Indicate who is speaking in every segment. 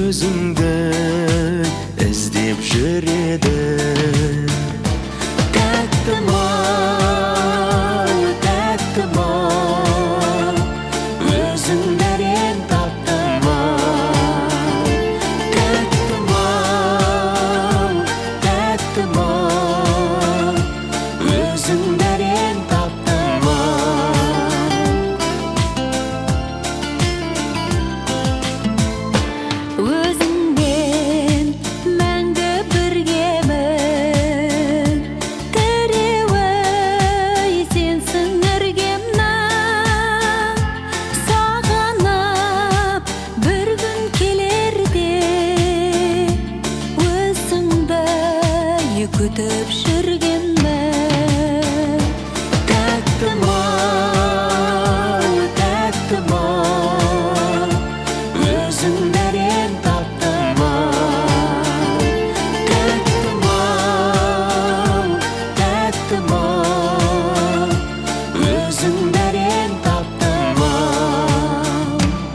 Speaker 1: өзіңді іздеп жүреді. Тәттім-ау, тәттім-ау, өзіңді әрең таптым-ау. Тәттім-ау, тәттім-ау, өзіңді әрең таптым-ау.
Speaker 2: Өзіңмен мәңгі біргемін, тіреуі сенсің іргемнің. Сағынып бір күн келерде, өзіңді күтіп жүргенмін.
Speaker 1: Тәттім-ау, тәттім-ау, өзіңді әрең таптым-ау. Тәттім-ау, тәттім-ау, өзіңді әрең таптым-ау.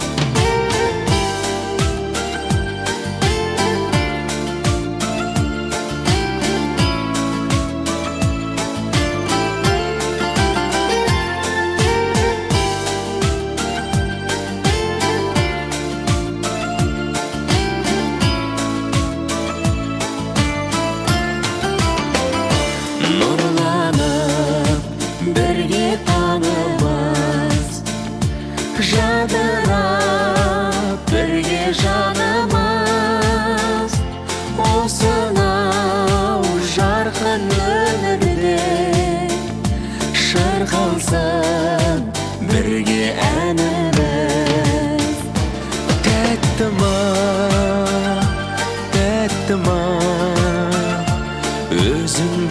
Speaker 1: Нұрланып бірге таңымыз, жадырап бірге жанымыз. Осынау жарқын өмірде шырқалсын бірге әніміз. Тәттім-ау, тәттім-ау, өзіңді